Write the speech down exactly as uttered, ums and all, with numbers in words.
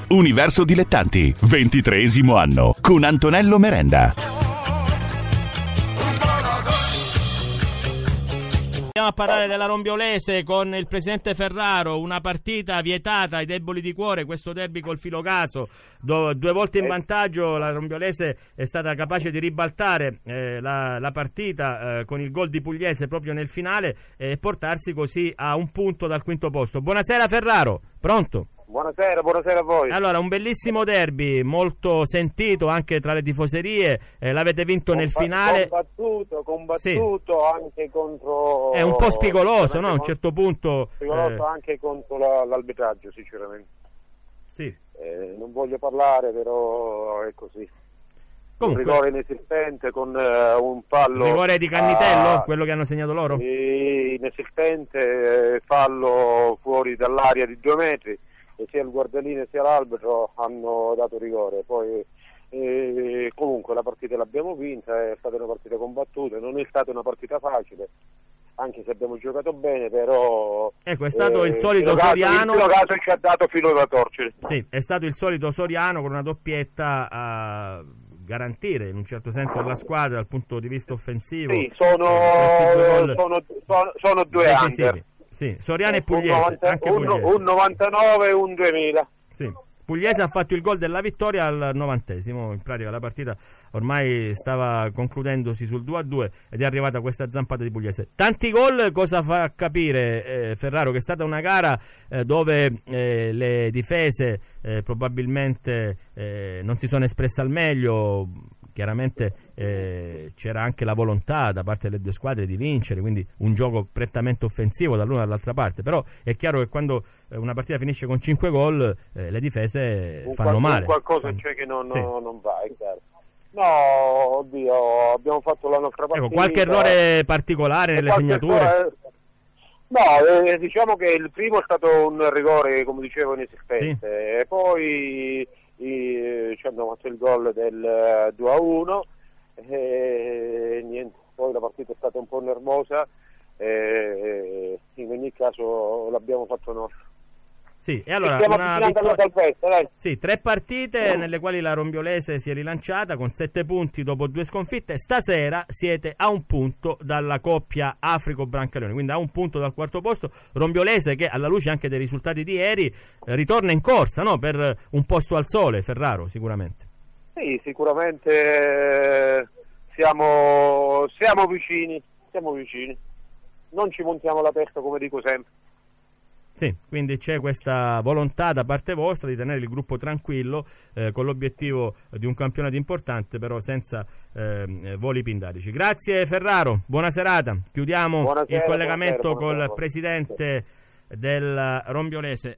Universo Dilettanti, ventitreesimo anno, con Antonello Merenda. Andiamo a parlare della Rombiolese con il presidente Ferraro, una partita vietata ai deboli di cuore, questo derby col Filocaso, do, due volte in vantaggio. La Rombiolese è stata capace di ribaltare eh, la, la partita eh, con il gol di Pugliese proprio nel finale e portarsi così a un punto dal quinto posto. Buonasera Ferraro, pronto? Buonasera, buonasera a voi. Allora, un bellissimo derby, molto sentito anche tra le tifoserie, eh, l'avete vinto Comba- nel finale. Combattuto, combattuto sì. Anche contro... È un po' spigoloso, no? A un certo punto... Spigoloso eh... anche contro la, l'arbitraggio, sinceramente. Sì. Eh, non voglio parlare, però è così. Comunque, un rigore inesistente con uh, un fallo... Rigore di Cannitello, uh, quello che hanno segnato loro? Inesistente, eh, fallo fuori dall'area di due metri. E sia il guardalino sia l'arbitro hanno dato rigore. Poi eh, comunque la partita l'abbiamo vinta, è stata una partita combattuta, non è stata una partita facile, anche se abbiamo giocato bene, però ecco, è stato eh, il solito il Soriano. Il caso ci ha dato filo da torcere. Sì, è stato il solito Soriano con una doppietta a garantire in un certo senso la squadra dal punto di vista offensivo. Sì, sono, eh, sono, sono, sono due under. Sì, Soriano e Pugliese, un novanta, anche un, Pugliese. Un novantanove e un duemila. Sì. Pugliese ha fatto il gol della vittoria al novantesimo, in pratica la partita ormai stava concludendosi sul due a due ed è arrivata questa zampata di Pugliese. Tanti gol cosa fa capire eh, Ferraro? Che è stata una gara eh, dove eh, le difese eh, probabilmente eh, non si sono espresse al meglio. Chiaramente eh, c'era anche la volontà da parte delle due squadre di vincere, quindi un gioco prettamente offensivo dall'una all'altra parte, però è chiaro che quando eh, una partita finisce con cinque gol eh, le difese un fanno qual- male. Qualcosa fanno... c'è che non, sì. non, non va, è chiaro. No, oddio, abbiamo fatto la nostra partita. Ecco, qualche errore particolare nelle segnature? Errore... No, eh, diciamo che il primo è stato un rigore, come dicevo, inesistente, sì. E poi I, ci hanno fatto il gol del due a uno e niente, poi la partita è stata un po' nervosa e in ogni caso l'abbiamo fatto nostro. Sì, e allora e una vittoria... salvezza, dai. Sì, tre partite nelle quali la Rombiolese si è rilanciata con sette punti dopo due sconfitte. Stasera siete a un punto dalla coppia Africo-Brancaleone, quindi a un punto dal quarto posto. Rombiolese che alla luce anche dei risultati di ieri eh, ritorna in corsa, no? Per un posto al sole, Ferraro, sicuramente. Sì, sicuramente eh, siamo, siamo vicini, siamo vicini. Non ci montiamo la testa, come dico sempre. Sì, quindi c'è questa volontà da parte vostra di tenere il gruppo tranquillo eh, con l'obiettivo di un campionato importante, però senza eh, voli pindarici. Grazie Ferraro, buona serata. Chiudiamo buonasera, il collegamento buonasera, buonasera, col presidente del Rombiolese.